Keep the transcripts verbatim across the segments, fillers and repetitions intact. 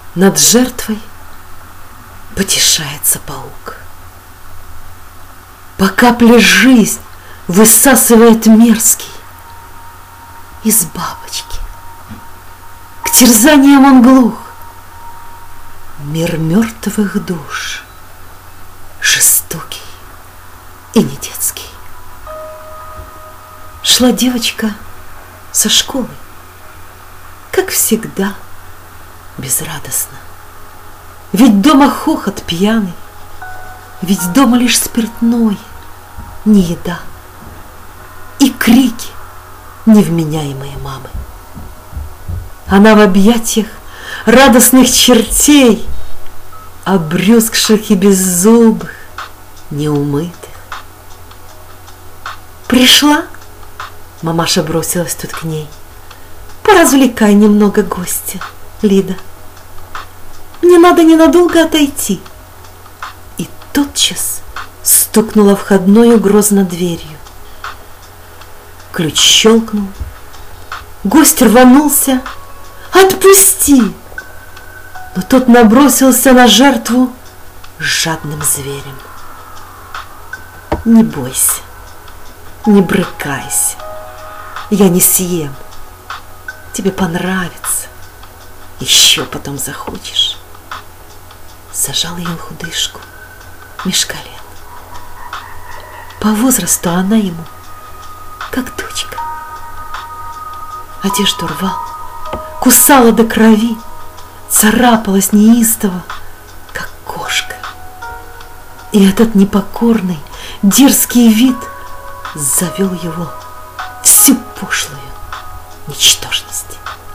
Над жертвой потешается паук. По капле жизнь высасывает мерзкий из бабочки. К терзаниям он глух. Мир мертвых душ, жестокий и не детский. Шла девочка со школы, как всегда, безрадостно. Ведь дома хохот пьяный, ведь дома лишь спиртное, не еда и крики невменяемые мамы. Она в объятиях радостных чертей, обрюзгших и беззубых, неумытых. Пришла, мамаша бросилась тут к ней. Поразвлекай немного гостя, Лида. Мне надо ненадолго отойти. И тотчас стукнула входною грозно дверью. Ключ щелкнул. Гость рванулся. Отпусти! Но тот набросился на жертву жадным зверем. Не бойся, не брыкайся, я не съем. Тебе понравится, еще потом захочешь. Зажал ее худышку меж колен. По возрасту она ему как дочка. Одежду рвал, кусала до крови, царапалась неистово, как кошка. И этот непокорный, дерзкий вид завел его всю пошлую ничтожность.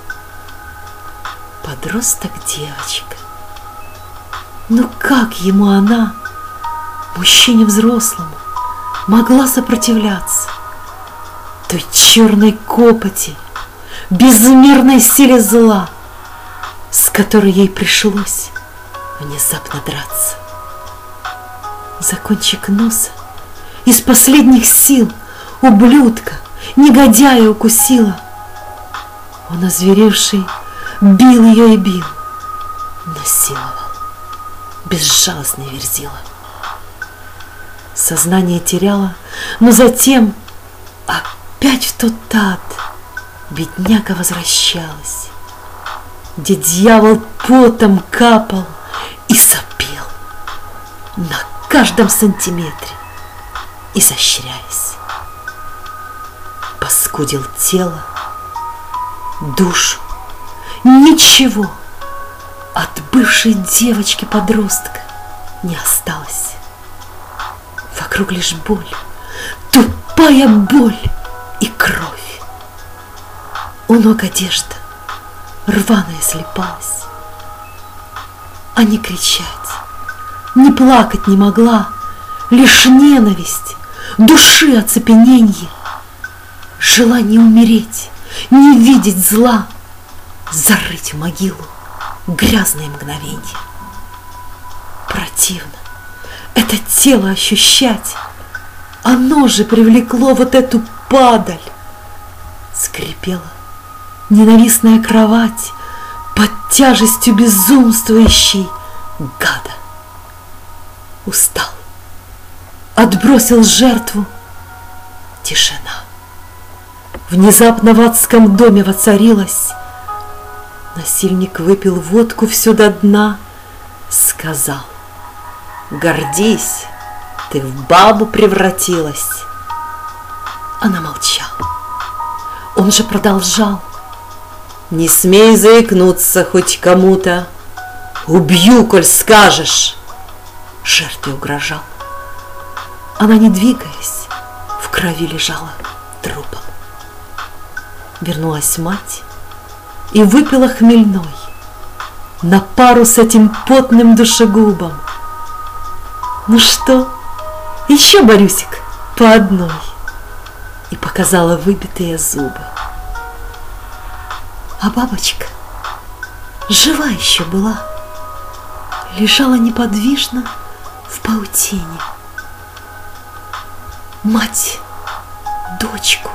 Подросток девочка. Ну как ему она, мужчине взрослому, могла сопротивляться той черной копоти, безмерной силе зла, с которой ей пришлось внезапно драться? За кончик носа из последних сил ублюдка, негодяя укусила. Он, озверевший, бил ее и бил, насиловал, безжалостный верзила. Сознание теряла, но затем опять в тот ад бедняга возвращалась, где дьявол потом капал и сопел на каждом сантиметре, изощряясь. Паскудил тело, душу, ничего от бывшей девочки-подростка не осталось. Вокруг лишь боль, тупая боль и кровь. У ног одежда рваная слепалась. А не кричать, не плакать не могла, лишь ненависть, души оцепененье, желание умереть, не видеть зла, зарыть в могилу грязные мгновенья. Противно это тело ощущать, оно же привлекло вот эту падаль. Скрипела ненавистная кровать под тяжестью безумствующей гада. Устал, отбросил жертву. Тишина. Внезапно в адском доме воцарилась. Насильник выпил водку всю до дна, сказал: гордись, ты в бабу превратилась. Она молчала. Он же продолжал: не смей заикнуться хоть кому-то, убью, коль скажешь. Жертве угрожал. Она, не двигаясь, в крови лежала трупом. Вернулась мать и выпила хмельной на пару с этим потным душегубом. Ну что, еще, Борюсик, по одной. И показала выбитые зубы. А бабочка жива еще была, лежала неподвижно в паутине. Мать дочку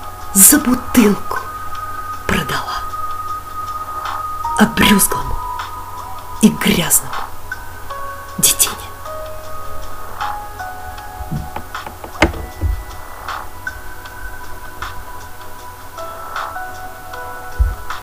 за бутылку продала обрюзглому и грязным детей.